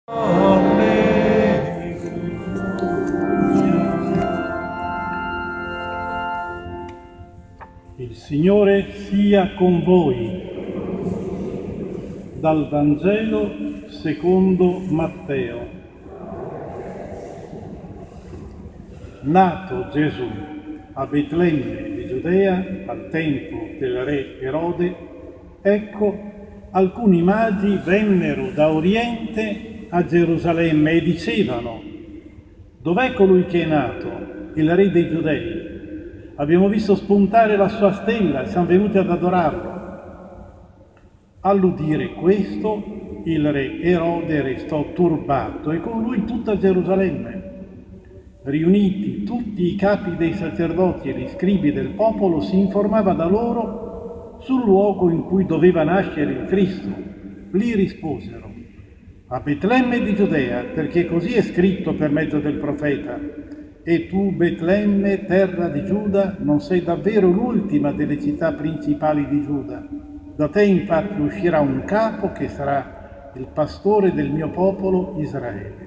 Il Signore sia con voi. Dal Vangelo secondo Matteo. Nato Gesù a Betlemme di Giudea al tempo del re Erode, ecco, alcuni magi vennero da Oriente a Gerusalemme e dicevano: dov'è colui che è nato, il re dei Giudei? Abbiamo visto spuntare la sua stella e siamo venuti ad adorarlo. All'udire questo, il re Erode restò turbato e con lui tutta Gerusalemme. Riuniti tutti i capi dei sacerdoti e gli scribi del popolo, si informava da loro sul luogo in cui doveva nascere il Cristo. Gli risposero: a Betlemme di Giudea, perché così è scritto per mezzo del profeta: e tu, Betlemme, terra di Giuda, non sei davvero l'ultima delle città principali di Giuda. Da te infatti uscirà un capo che sarà il pastore del mio popolo Israele.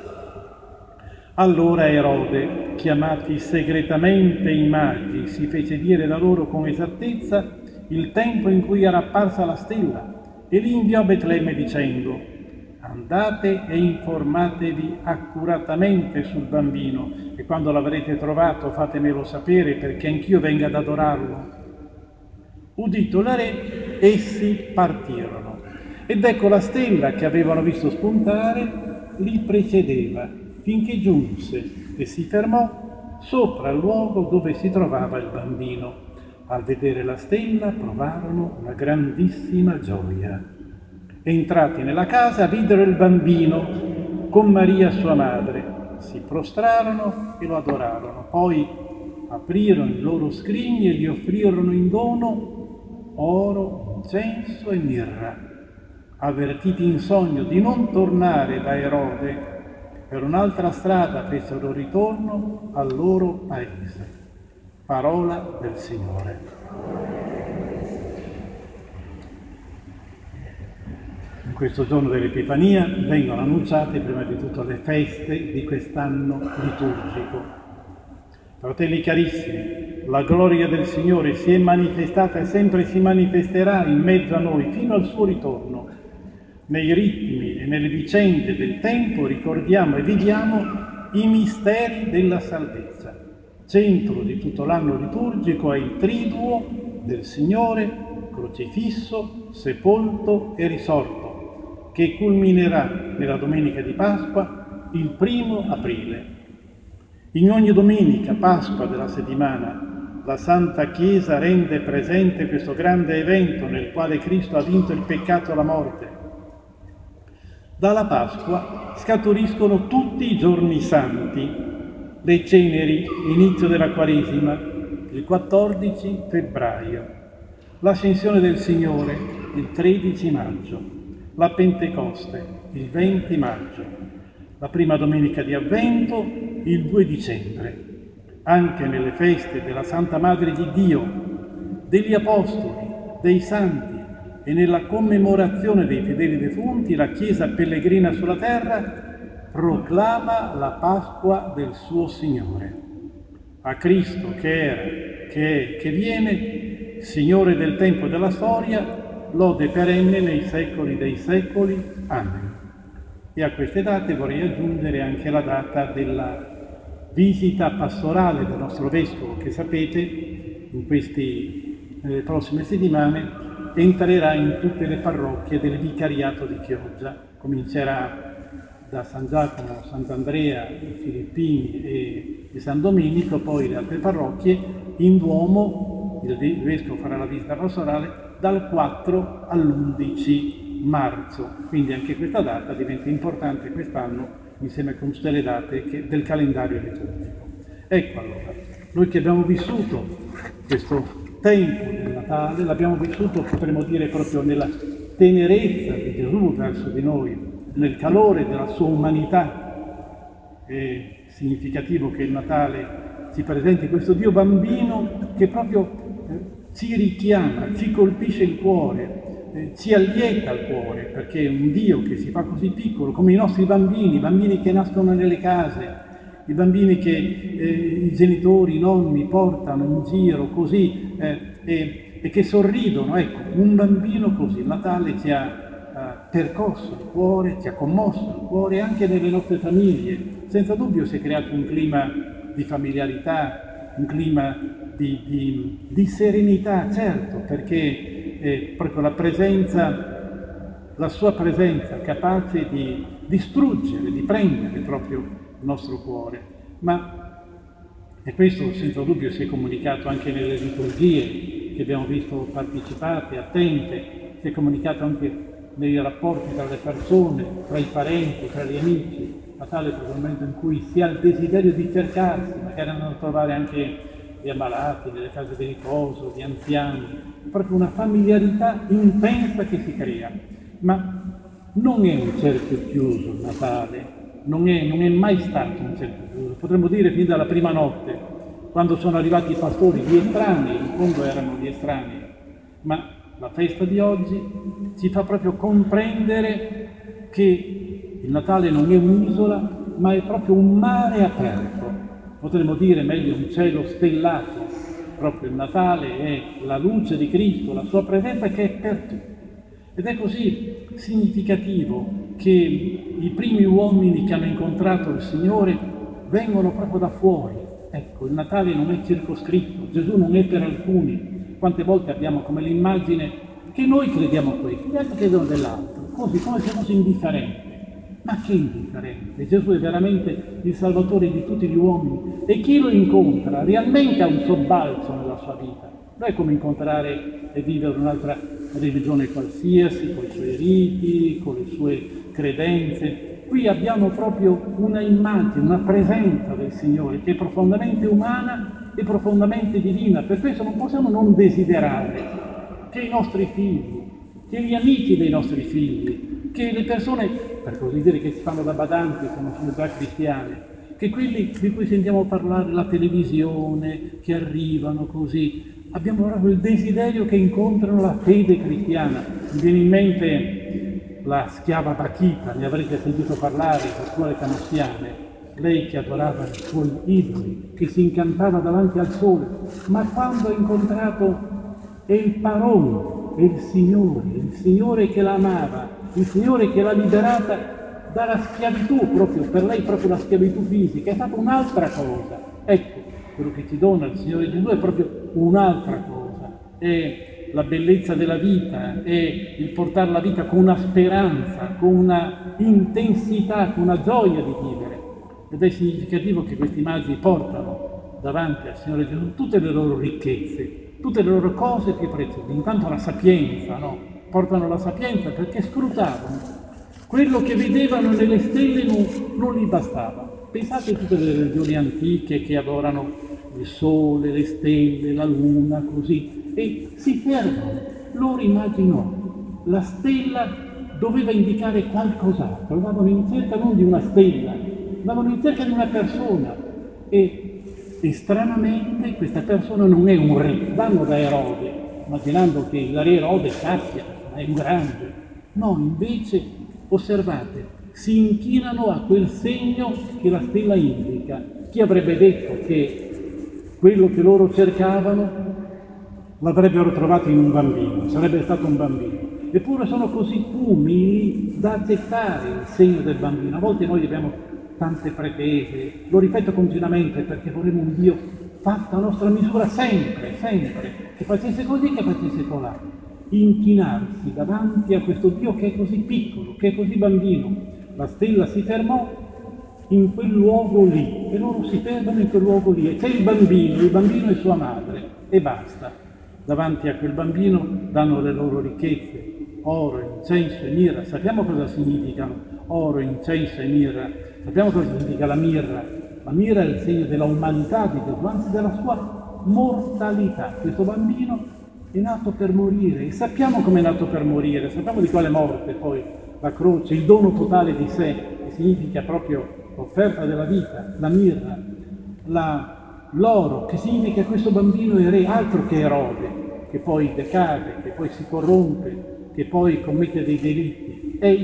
Allora Erode, chiamati segretamente i magi, si fece dire da loro con esattezza il tempo in cui era apparsa la stella e li inviò a Betlemme dicendo: andate e informatevi accuratamente sul bambino e quando l'avrete trovato fatemelo sapere perché anch'io venga ad adorarlo. Udito il re, essi partirono. Ed ecco la stella che avevano visto spuntare li precedeva, finché giunse e si fermò sopra il luogo dove si trovava il bambino. Al vedere la stella provarono una grandissima gioia. Entrati nella casa videro il bambino con Maria sua madre. Si prostrarono e lo adorarono. Poi aprirono i loro scrigni e gli offrirono in dono oro, incenso e mirra. Avvertiti in sogno di non tornare da Erode, per un'altra strada fecero ritorno al loro paese. Parola del Signore. In questo giorno dell'Epifania vengono annunciate prima di tutto le feste di quest'anno liturgico. Fratelli carissimi, la gloria del Signore si è manifestata e sempre si manifesterà in mezzo a noi fino al suo ritorno. Nei ritmi e nelle vicende del tempo ricordiamo e viviamo i misteri della salvezza. Centro di tutto l'anno liturgico è il triduo del Signore, crocifisso, sepolto e risorto, che culminerà nella domenica di Pasqua il 1° aprile. In ogni domenica, Pasqua della settimana, la Santa Chiesa rende presente questo grande evento nel quale Cristo ha vinto il peccato e la morte. Dalla Pasqua scaturiscono tutti i giorni santi, le ceneri, inizio della Quaresima, il 14 febbraio, l'Ascensione del Signore, il 13 maggio, la Pentecoste, il 20 maggio, la prima domenica di Avvento, il 2 dicembre. Anche nelle feste della Santa Madre di Dio, degli Apostoli, dei Santi e nella commemorazione dei fedeli defunti, la Chiesa pellegrina sulla terra proclama la Pasqua del suo Signore. A Cristo che era, che è, che viene, Signore del tempo e della storia, lode perenne nei secoli dei secoli. Amen. E a queste date vorrei aggiungere anche la data della visita pastorale del nostro Vescovo, che sapete nelle prossime settimane entrerà in tutte le parrocchie del vicariato di Chioggia. Comincerà da San Giacomo, Sant'Andrea, Filippini e San Domenico, poi le altre parrocchie. In Duomo il Vescovo farà la visita pastorale dal 4 all'11 marzo, quindi anche questa data diventa importante quest'anno insieme con tutte le date del calendario liturgico. Ecco allora, noi che abbiamo vissuto questo tempo del Natale, l'abbiamo vissuto, potremmo dire, proprio nella tenerezza di Gesù verso di noi, nel calore della sua umanità. È significativo che il Natale ci presenti questo Dio bambino che proprio ci richiama, ci colpisce il cuore, ci allieta al cuore, perché un Dio che si fa così piccolo, come i nostri bambini, i bambini che nascono nelle case, i bambini che i genitori, i nonni portano in giro così e che sorridono. Ecco, un bambino così, il Natale ci ha percosso il cuore, ci ha commosso il cuore, anche nelle nostre famiglie. Senza dubbio si è creato un clima di familiarità, un clima di serenità, certo, perché proprio la sua presenza capace di distruggere, di prendere proprio il nostro cuore. E questo senza dubbio si è comunicato anche nelle liturgie che abbiamo visto partecipate, attente, si è comunicato anche nei rapporti tra le persone, tra i parenti, tra gli amici. Natale è proprio il momento in cui si ha il desiderio di cercarsi, magari andando a trovare anche gli ammalati nelle case di riposo, gli anziani, proprio una familiarità intensa che si crea. Ma non è un cerchio chiuso il Natale, non è mai stato un cerchio chiuso. Potremmo dire fin dalla prima notte, quando sono arrivati i pastori, gli estranei, in fondo erano gli estranei, ma la festa di oggi ci fa proprio comprendere che il Natale non è un'isola, ma è proprio un mare aperto. Potremmo dire meglio un cielo stellato. Proprio il Natale è la luce di Cristo, la sua presenza che è per tutti. Ed è così significativo che i primi uomini che hanno incontrato il Signore vengono proprio da fuori. Ecco, il Natale non è circoscritto, Gesù non è per alcuni. Quante volte abbiamo come l'immagine che noi crediamo questo, gli altri credono dell'altro, così come se fosse indifferente. Ma che indifferente? Gesù è veramente il Salvatore di tutti gli uomini e chi lo incontra realmente ha un sobbalzo nella sua vita. Non è come incontrare e vivere un'altra religione qualsiasi, con i suoi riti, con le sue credenze. Qui abbiamo proprio una immagine, una presenza del Signore che è profondamente umana e profondamente divina. Per questo non possiamo non desiderare che i nostri figli, che gli amici dei nostri figli, che le persone, per così dire, che si fanno da badanti, se non sono già cristiane, che quelli di cui sentiamo parlare la televisione, che arrivano così, abbiamo proprio il desiderio che incontrano la fede cristiana. Mi viene in mente la schiava Bachita, ne avrete sentito parlare, la suore canossiane, lei che adorava i suoi idoli, che si incantava davanti al sole, ma quando ha incontrato El Paron, il Signore che la amava, il Signore che l'ha liberata dalla schiavitù, proprio per lei proprio la schiavitù fisica, è stata un'altra cosa. Ecco, quello che ci dona il Signore Gesù è proprio un'altra cosa, è la bellezza della vita, è il portare la vita con una speranza, con una intensità, con una gioia di vivere. Ed è significativo che questi magi portano davanti al Signore Gesù tutte le loro ricchezze, tutte le loro cose più preziose. Intanto la sapienza, no? Portano la sapienza perché scrutavano. Quello che vedevano nelle stelle non gli bastava. Pensate a tutte le religioni antiche che adorano il sole, le stelle, la luna, così, e si fermano. Loro immaginano la stella doveva indicare qualcos'altro, andavano in cerca non di una stella, andavano in cerca di una persona e stranamente questa persona non è un re, vanno da Erode, immaginando che il re Erode sappia, è un grande. No, invece, osservate, si inchinano a quel segno che la stella indica. Chi avrebbe detto che quello che loro cercavano l'avrebbero trovato in un bambino, sarebbe stato un bambino. Eppure sono così umili da accettare il segno del bambino. A volte noi abbiamo tante pretese, lo ripeto continuamente perché vorremmo un Dio fatto a nostra misura sempre, sempre, che facesse così, che facesse colà. Inchinarsi davanti a questo Dio che è così piccolo, che è così bambino. La stella si fermò in quel luogo lì e loro si fermano in quel luogo lì e c'è il bambino e sua madre e basta. Davanti a quel bambino danno le loro ricchezze, oro, incenso e mirra. Sappiamo cosa significano oro, incenso e mirra. Sappiamo cosa significa la mirra. La mirra è il segno della umanità di Gesù, anzi della sua mortalità. Questo bambino è nato per morire e sappiamo come è nato per morire, sappiamo di quale morte poi, la croce, il dono totale di sé, che significa proprio l'offerta della vita, la mirra, l'oro, che significa che questo bambino è re, altro che Erode, che poi decade, che poi si corrompe, che poi commette dei delitti. È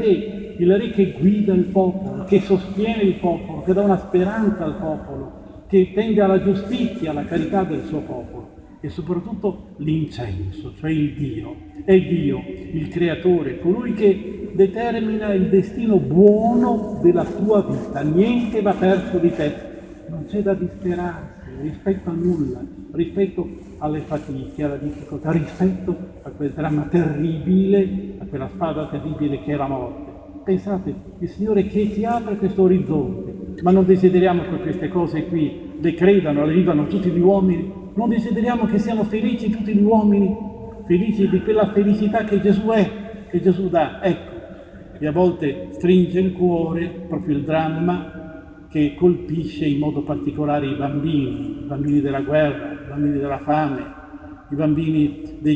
il re che guida il popolo, che sostiene il popolo, che dà una speranza al popolo, che tende alla giustizia, alla carità del suo popolo. E soprattutto l'incenso, cioè il Dio. È Dio, il creatore, colui che determina il destino buono della tua vita. Niente va perso di te. Non c'è da disperarsi rispetto a nulla, rispetto alle fatiche, alla difficoltà, rispetto a quel dramma terribile, a quella spada terribile che è la morte. Pensate, il Signore che ti apre questo orizzonte, ma non desideriamo che queste cose qui le credano, le vivano tutti gli uomini, non desideriamo che siano felici tutti gli uomini, felici di quella felicità che Gesù è, che Gesù dà. Ecco, e a volte stringe il cuore proprio il dramma che colpisce in modo particolare i bambini della guerra, i bambini della fame, i bambini dei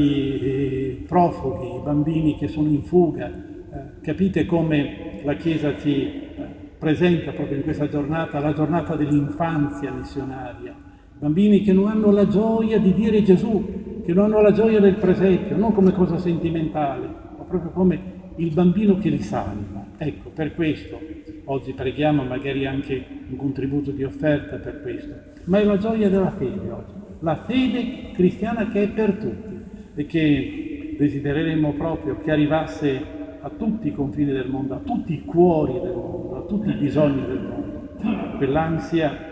campi profughi, i bambini che sono in fuga. Capite come la Chiesa ci presenta proprio in questa giornata la giornata dell'infanzia missionaria. Bambini che non hanno la gioia di dire Gesù, che non hanno la gioia del presepio, non come cosa sentimentale, ma proprio come il bambino che li salva. Ecco, per questo oggi preghiamo magari anche un contributo di offerta per questo, ma è la gioia della fede oggi, la fede cristiana che è per tutti e che desidereremo proprio che arrivasse a tutti i confini del mondo, a tutti i cuori del mondo, a tutti i bisogni del mondo, quell'ansia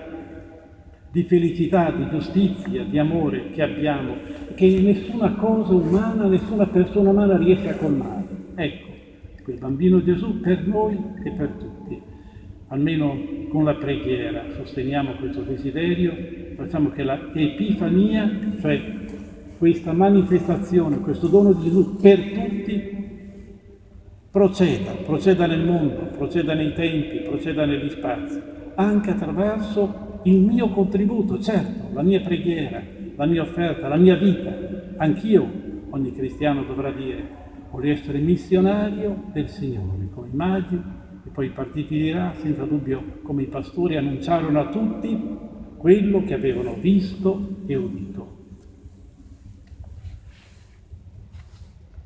di felicità, di giustizia, di amore che abbiamo, che nessuna cosa umana, nessuna persona umana riesce a colmare. Ecco, quel bambino Gesù per noi e per tutti. Almeno con la preghiera sosteniamo questo desiderio, facciamo che la Epifania, cioè questa manifestazione, questo dono di Gesù per tutti, proceda nel mondo, proceda nei tempi, proceda negli spazi, anche attraverso il mio contributo, certo, la mia preghiera, la mia offerta, la mia vita. Anch'io, ogni cristiano dovrà dire, voglio essere missionario del Signore, come i magi, e poi i partiti dirà, senza dubbio, come i pastori annunciarono a tutti quello che avevano visto e udito.